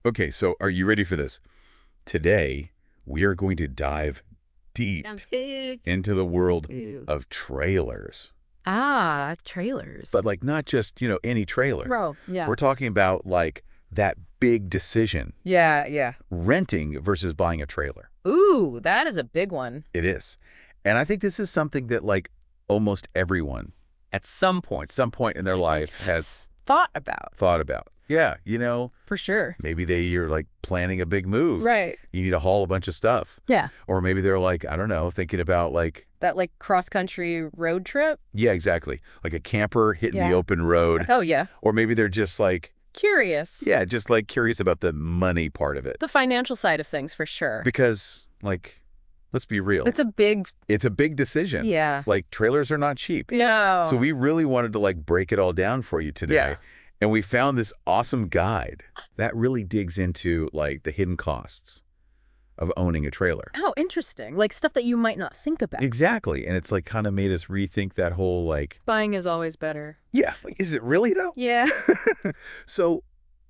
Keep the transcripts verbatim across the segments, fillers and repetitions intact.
Okay, so are you ready for this? Today, we are going to dive deep into the world of trailers. Ah, trailers. But like not just, you know, any trailer. Bro, yeah. We're talking about like that big decision, Yeah, yeah. renting versus buying a trailer. Ooh, that is a big one. It is. And I think this is something that like almost everyone at some point, some point in their life has Thought about. thought about. Yeah, you know, For sure. maybe they are like planning a big move. Right. You need to haul a bunch of stuff. Yeah. Or maybe they're like, I don't know, thinking about like, That like cross-country road trip. yeah, exactly. Like a camper hitting Yeah. the open road. Oh, yeah. Or maybe they're just like, Curious. yeah, just like curious about the money part of it. The financial side of things, for sure. Because like, let's be real. It's a big, It's a big decision. yeah. Like trailers are not cheap. No. So we really wanted to like break it all down for you today. Yeah. And we found this awesome guide that really digs into like the hidden costs of owning a trailer. Oh, interesting. Like stuff that you might not think about. Exactly. And it's like kind of made us rethink that whole like, Buying is always better. yeah, like, is it really though? Yeah. So,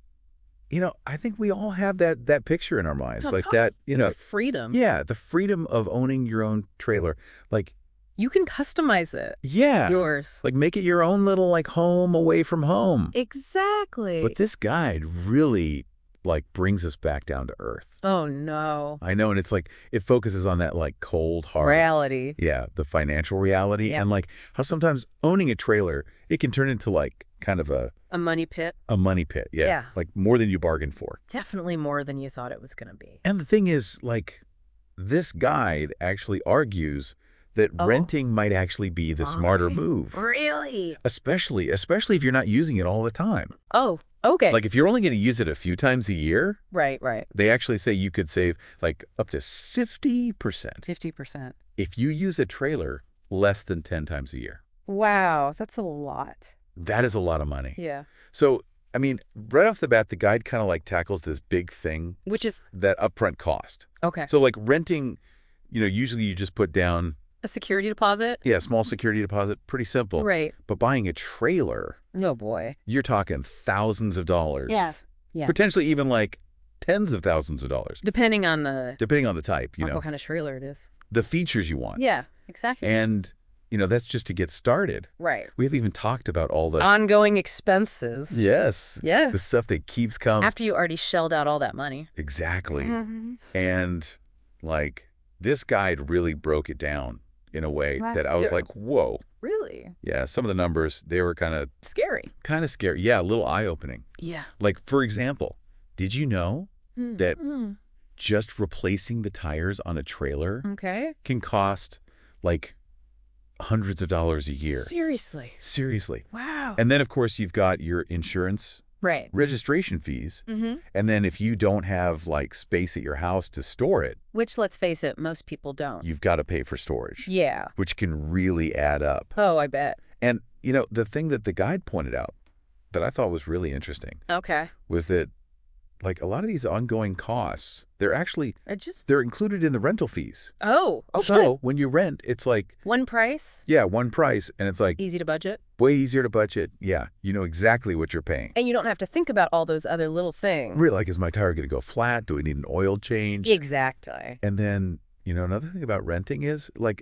you know, I think we all have that that picture in our minds, Oh, like God. that, you know, Freedom. yeah, the freedom of owning your own trailer. Like, You can customize it. yeah, Yours. like make it your own little like home away from home. Exactly. But this guide really like brings us back down to earth. Oh, no. I know, and it's like it focuses on that like cold hard, Reality. yeah, the financial reality, Yeah. and like how sometimes owning a trailer it can turn into like kind of a A money pit. a money pit, yeah, Yeah. like more than you bargained for. Definitely more than you thought it was going to be. And the thing is, like, this guide actually argues that Oh. renting might actually be the smarter Why? move, Really? especially especially if you're not using it all the time. Oh, okay. Like if you're only going to use it a few times a year, right, right. they actually say you could save like up to fifty percent fifty percent. if you use a trailer less than ten times a year. Wow, that's a lot. That is a lot of money. Yeah. So, I mean, right off the bat, the guide kind of like tackles this big thing, Which is, that upfront cost. okay. So like renting, you know, usually you just put down, A security deposit? yeah, small security deposit, pretty simple. Right. But buying a trailer, Oh, boy. you're talking thousands of dollars. Yeah. Yeah. Potentially even like tens of thousands of dollars, Depending on the, depending on the type, you know, what kind of trailer it is. the features you want. Yeah, exactly. And, you know, that's just to get started. right. We haven't even talked about all the, Ongoing expenses. yes, Yes. the stuff that keeps coming. After you already shelled out all that money. Exactly. Mm-hmm. And like this guide really broke it down in a way Wow. that I was Yeah. like, whoa. Really? Yeah, some of the numbers, they were kind of Scary. kind of scary. Yeah, a little eye-opening. Yeah. Like, for example, did you know that Mm. just replacing the tires on a trailer Okay. can cost like hundreds of dollars a year? Seriously. Seriously. Wow. And then, of course, you've got your insurance right. registration fees. Mm-hmm. And then if you don't have like space at your house to store it, Which, let's face it, most people don't. you've got to pay for storage, Yeah. which can really add up. Oh, I bet. And, you know, the thing that the guide pointed out that I thought was really interesting Okay. was that like a lot of these ongoing costs, they're actually, I just. they're included in the rental fees. Oh. Okay. So when you rent, it's like, One price. yeah, one price. And it's like Easy to budget. way easier to budget. Yeah. You know exactly what you're paying. And you don't have to think about all those other little things. Really, like, is my tire going to go flat? Do we need an oil change? Exactly. And then, you know, another thing about renting is like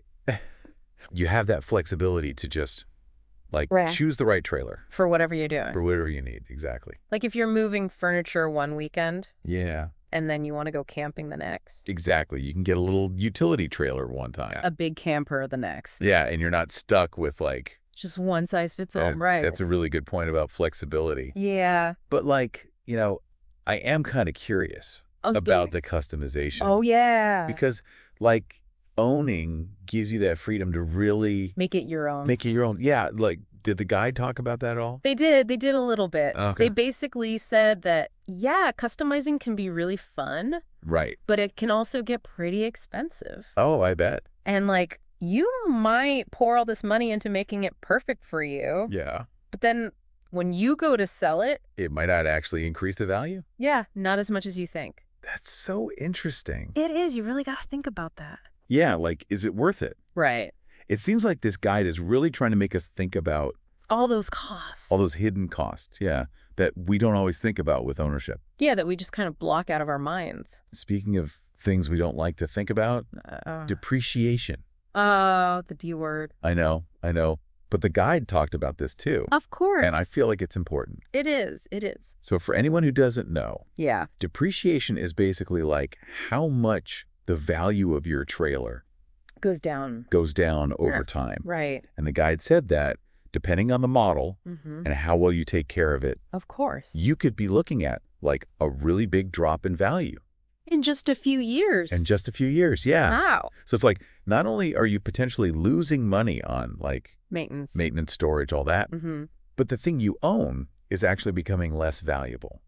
you have that flexibility to just like Right. choose the right trailer For whatever you're doing. for whatever you need. Exactly. Like if you're moving furniture one weekend Yeah, and then you want to go camping the next. exactly. You can get a little utility trailer one time. A big camper the next. Yeah, and you're not stuck with like, Just one size fits all. that's, Right. that's a really good point about flexibility. Yeah. But like, you know, I am kind of curious Okay. about the customization. Oh, yeah. Because like owning gives you that freedom to really Make it your own. make it your own. Yeah, like did the guide talk about that at all? They did. They did a little bit. Okay. They basically said that, yeah, customizing can be really fun, Right. but it can also get pretty expensive. Oh, I bet. And like, you might pour all this money into making it perfect for you, Yeah. but then when you go to sell it, It might not actually increase the value. yeah, not as much as you think. That's so interesting. It is. You really got to think about that. Yeah, like, is it worth it? Right. It seems like this guide is really trying to make us think about All those costs. all those hidden costs. Yeah. that we don't always think about with ownership. Yeah, that we just kind of block out of our minds. Speaking of things we don't like to think about, Uh, depreciation. oh, the D word. I know, I know. But the guide talked about this too. Of course. And I feel like it's important. It is. It is. So for anyone who doesn't know, Yeah. depreciation is basically like how much the value of your trailer Goes down. goes down over Yeah. time. Right. And the guide said that depending on the model Mm-hmm. and how well you take care of it, Of course. you could be looking at like a really big drop in value In just a few years. in just a few years. Yeah. Wow. So it's like not only are you potentially losing money on like Maintenance. maintenance, storage, all that, Mm-hmm. but the thing you own is actually becoming less valuable.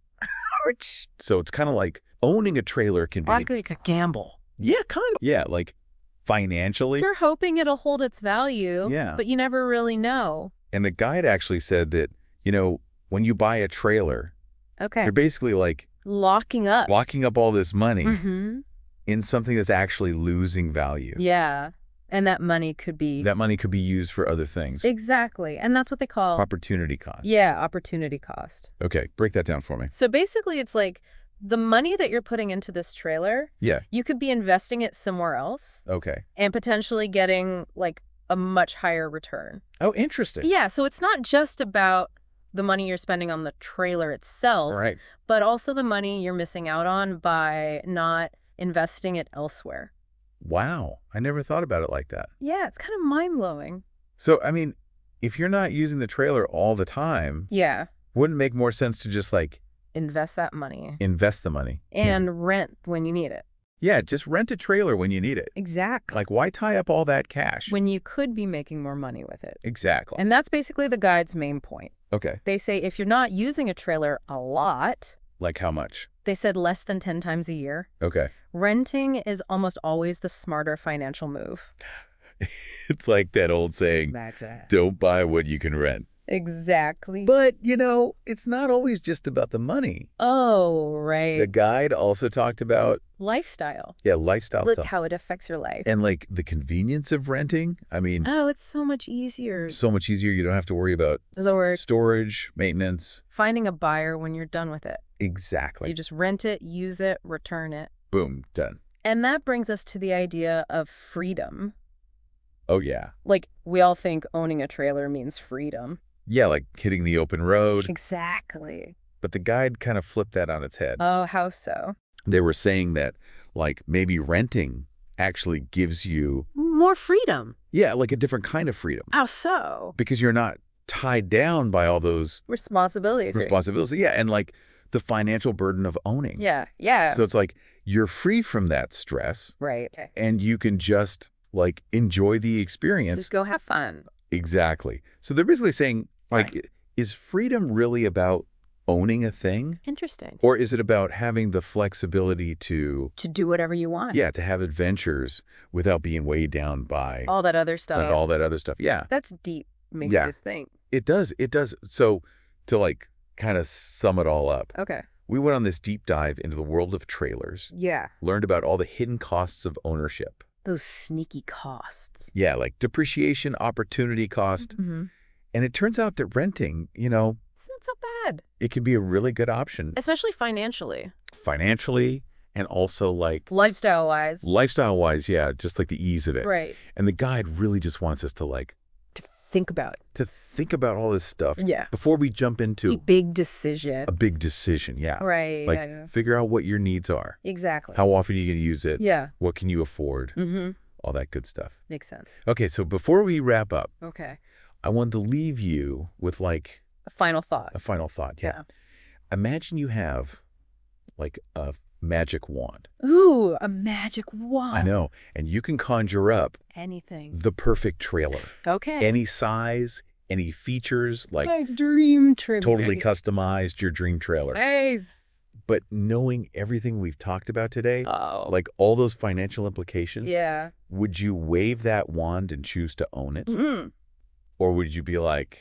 So it's kind of like owning a trailer can be, Like a gamble. yeah, kind of, yeah, like financially. You're hoping it'll hold its value. Yeah. But you never really know. And the guide actually said that, you know, when you buy a trailer, Okay. you're basically like Locking up. locking up all this money Mm-hmm. in something that's actually losing value. Yeah. And that money could be. That money could be used for other things. Exactly. And that's what they call. Opportunity cost. Yeah, opportunity cost. Okay, break that down for me. So basically, it's like the money that you're putting into this trailer, Yeah, you could be investing it somewhere else okay. and potentially getting like a much higher return. Oh, interesting. Yeah, so it's not just about the money you're spending on the trailer itself, Right. but also the money you're missing out on by not investing it elsewhere. Wow, I never thought about it like that. Yeah, it's kind of mind-blowing. So, I mean, if you're not using the trailer all the time, Yeah, wouldn't it make more sense to just like invest that money invest the money? and rent when you need it. Yeah, just rent a trailer when you need it. Exactly. Like, why tie up all that cash? When you could be making more money with it. Exactly. And that's basically the guide's main point. Okay. They say if you're not using a trailer a lot, Like how much? they said less than ten times a year, Okay. renting is almost always the smarter financial move. It's like that old saying, That's it. don't buy what you can rent. Exactly. But, you know, it's not always just about the money. Oh, right. The guide also talked about, Lifestyle. yeah, lifestyle Look stuff. how it affects your life. And like the convenience of renting. I mean, Oh, it's so much easier. so much easier. You don't have to worry about s- Storage. storage, maintenance. Finding a buyer when you're done with it. Exactly. You just rent it, use it, return it. Boom, done. And that brings us to the idea of freedom. Oh, yeah. Like, we all think owning a trailer means freedom. Yeah, like hitting the open road. Exactly. But the guide kind of flipped that on its head. Oh, how so? They were saying that, like, maybe renting actually gives you, More freedom. yeah, like a different kind of freedom. How so? Because you're not tied down by all those Responsibilities. responsibilities. Yeah, and like the financial burden of owning. Yeah, yeah. So it's like you're free from that stress right. Okay. and you can just like enjoy the experience. Just go have fun. Exactly. So they're basically saying, like, Right. is freedom really about owning a thing? Interesting. Or is it about having the flexibility to, To do whatever you want. yeah, to have adventures without being weighed down by All that other stuff. like, all that other stuff? Yeah, That's deep. Makes Yeah. you think. it does. It does. So to like kind of sum it all up, Okay. we went on this deep dive into the world of trailers, Yeah. learned about all the hidden costs of ownership. Those sneaky costs. Yeah, like depreciation, opportunity cost. Mm-hmm. And it turns out that renting, you know, It's not so bad. it can be a really good option Especially financially. financially and also like Lifestyle-wise. lifestyle-wise, yeah, just like the ease of it. Right. And the guide really just wants us to like, To think about. to think about all this stuff Yeah. before we jump A into big decision. a big decision. Yeah. Right. Like yeah, yeah. figure out what your needs are. Exactly. How often are you going to use it? Yeah. What can you afford? Mm-hmm. All that good stuff. Makes sense. Okay, so before we wrap up, Okay. I wanted to leave you with like A final thought. a final thought. Yeah. Yeah. Imagine you have like a magic wand. Ooh, a magic wand. I know. And you can conjure up Anything. the perfect trailer. Okay. Any size, any features, like My dream trip. totally customized your dream trailer. Nice. But knowing everything we've talked about today, Oh. like all those financial implications, Yeah. would you wave that wand and choose to own it? Mm. Or would you be like,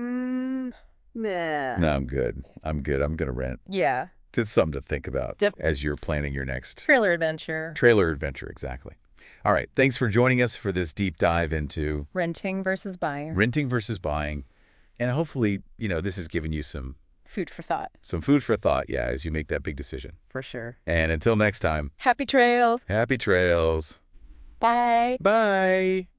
Mm. Nah. no, I'm good. I'm good. I'm going to rent. Yeah. Just something to think about Def- as you're planning your next Trailer adventure. trailer adventure. Exactly. All right. Thanks for joining us for this deep dive into Renting versus buying. renting versus buying. And hopefully, you know, this has given you some Food for thought. Some food for thought, yeah, as you make that big decision. For sure. And until next time, Happy trails. happy trails. Bye. Bye.